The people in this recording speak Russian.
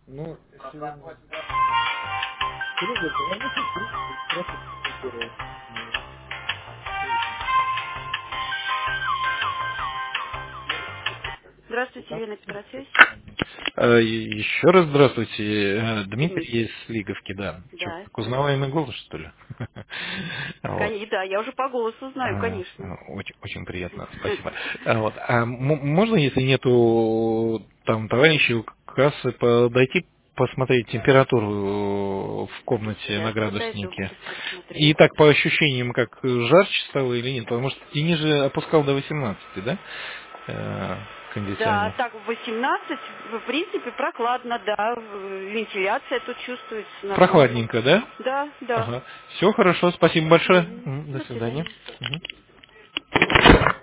Ну, сегодня... Серега, звоните, в принципе, спросите, сколько... Здравствуйте, Елена Петросвязь. Еще раз здравствуйте. Дмитрий Дмитрий. из Лиговки, да. Че, Да. как узнаваемый голос, что ли? Вот. Да, я уже по голосу знаю, конечно. Очень, очень приятно, спасибо. Вот. Можно, если нету там товарищей у кассы, подойти посмотреть температуру в комнате на Сейчас подойду, градуснике? сейчас посмотрю. И так по ощущениям, как жарче стало или нет? Потому что ты ниже опускал до 18, да? Да, Кондиционер. так, в 18, в принципе, прохладно, да. Вентиляция тут чувствуется нормально. Прохладненько, да? Да, да. Ага. Все хорошо, спасибо большое. Мгм. До До свидания. свидания. Мгм.